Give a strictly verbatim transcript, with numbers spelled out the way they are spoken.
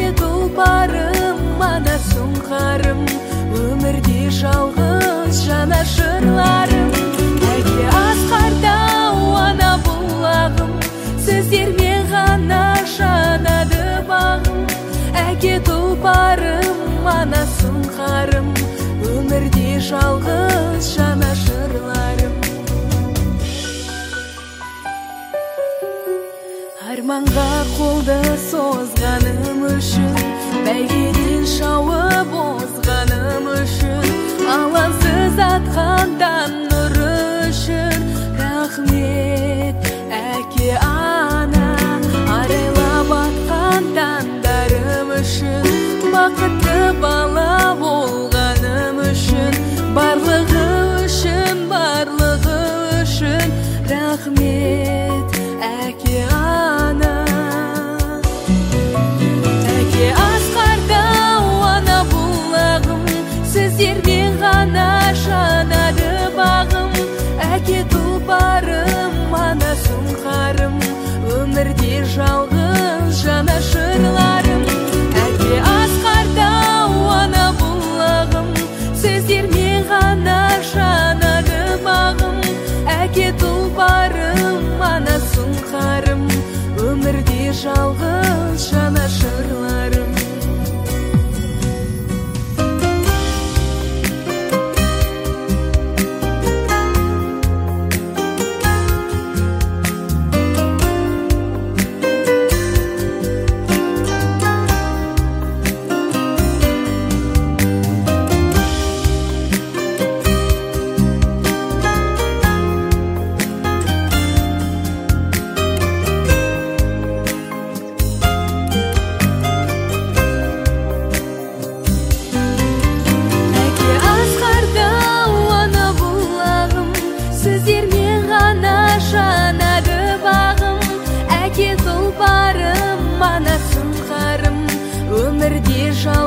әке тұлпарым, ана сұңқарым, өмірде жалғыз жанашырларым. Әке асқарда ана бұлағым, сіздермен ғана жанады бағым. Әке тұлпарым, ана сұңқарым, өмірде жалғыз жанашырларым. Арманға қолды созғаным үшін, бәйгеден шауып озғаным үшін, алаңсыз атқандан нұр үшін рахмет әке ана. Арайлап атқан таңдарым үшін, бақытты бала болғаным үшін, барлығы үшін, барлығы үшін рахмет әке ана. Әке асқарда ана бұлағым, сіздермен ғана жанады бағым. Әке тұлпарым, ана сұңқарым, өмірде жалғыз жанашырларым. Әке асқарда ана бұлағым, сіздермен ғана жанады бағым. Әке тұлпарым, ана сұңқарым, өмірде жалғыз жанашырларым. Сіздермен ғана жанады бағым. Әке тұлпарым, ана сұңқарым, өмірде жал